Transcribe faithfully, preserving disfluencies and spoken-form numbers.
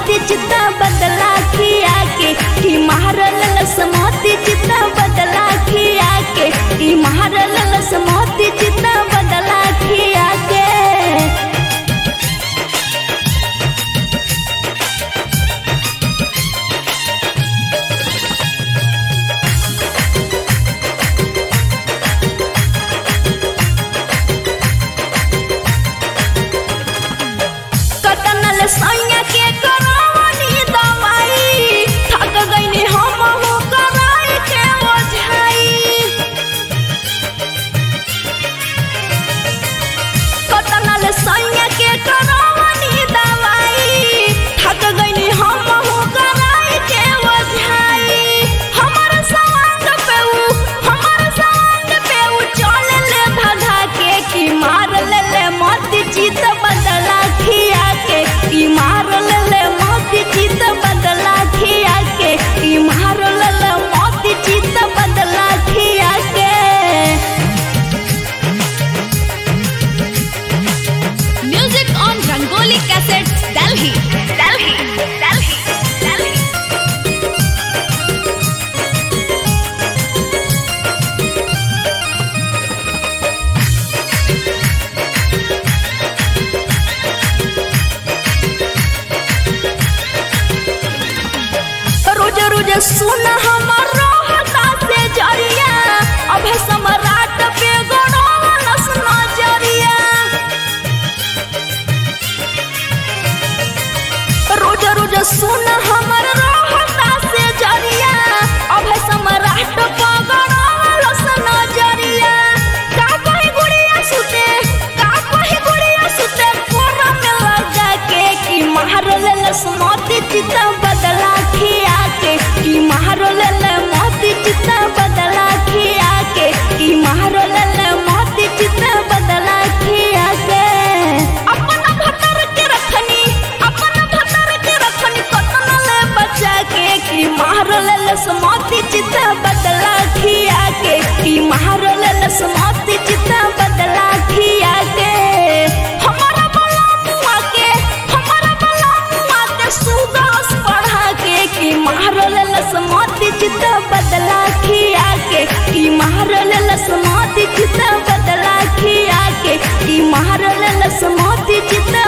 मोती चिता बदला खिया के कि मारल लस मोती चिता बदला खिया के कि मारल लस मोती चिता बदला खिया के। सैया के करवनी दवाई थक गईनी हम हो कराई के ओझाई। कतनल सैया के करवनी दवाई थक गईनी हम हो कराई के ओझाई। हमर संग पे उ हमर संग पे उ चल ले भगा के कि मार ले ले मोती चित बदला खिया के कि मार ले मोती चित बदला खिया के कि मार ले मोती चित बदला खिया के। Music on Rangoli cassettes Delhi Delhi Delhi Delhi. रोज रोज सुन हमर रहता से जरिया अभे सम्राट पे गड़लस नजरिया। रोज रोज सुन हमर रहता से जरिया अभे सम्राट पे गड़लस नजरिया। का कही गुड़िया सुते का कही गुड़िया सुते कोरा में लगा के कि मार लेलस मोती चिता बदला खिया के कि मार ले मोती चिता बदला खिया के कि मार ले मोती चिता बदला खिया के। अपन भतर के रखनी अपन भतर के रखनी कतन ले बचा के कि मार ले मोती चिता बदला खिया के कि मार ले मोती चिता बदला खिया के। हमारा बला मुआ के हमारा बला मुआ के सुदास पढ़ा के कि मार लस मोती चिता बदला खिया के कि मार लस मोती चिता बदला खिया के कि मार लस मोती चिता